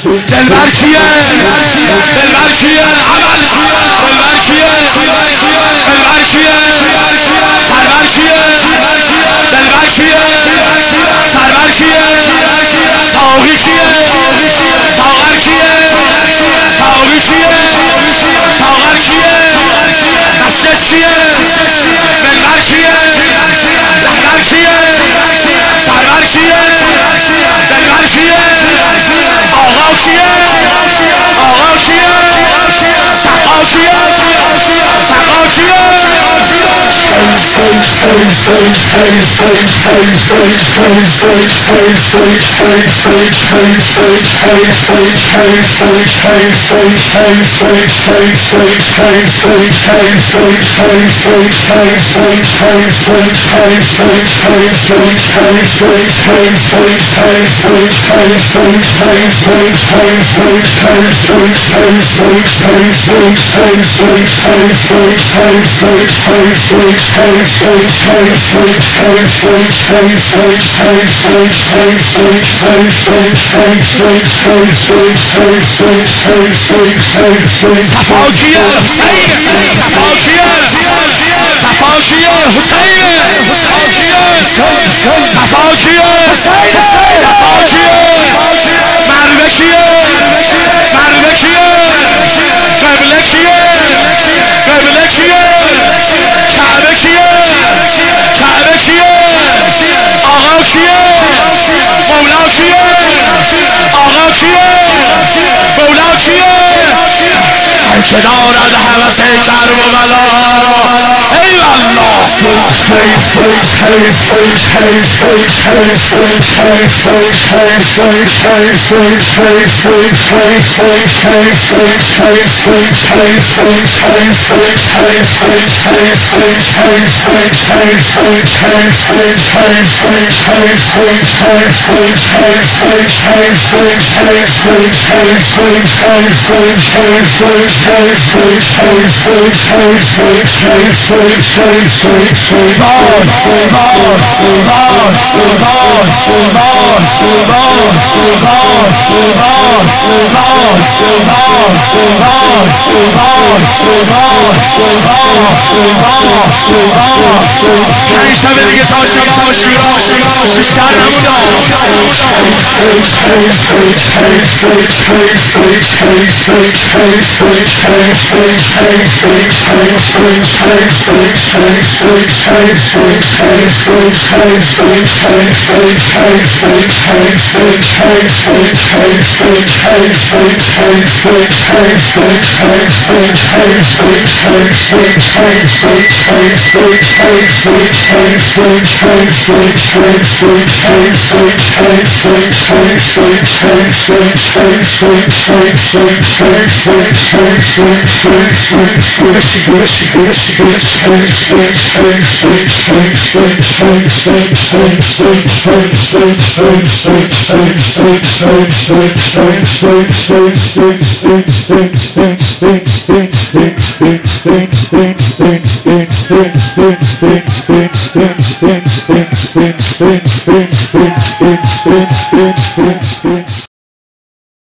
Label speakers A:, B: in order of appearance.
A: دلبر کیه دلبر کیه عمل دلبر کیه دلبر کیه سرور کیه دلبر کیه سرور کیه ساقی کیه ساغر کیه ساقی کیه ساغر کیه مسجد کیه دلبر کیه رهبر کیه سرور کیه دلبر کیه آقا کیه آقا کیه سقا کیه سقا کیه صفاکیه حسین صفاکیه صفاکیه حسین صفاکیه حسین صفاکیه مرمه کیه مرمه کیه قبله کیه قبله کیه کعبه کیه کعبه کیه آقا کیه مولا کیه آقا کیه مولا کیه هر که دارد هوس کربلا ای الله پنج شب دیگه تا شب آشورا بیشتر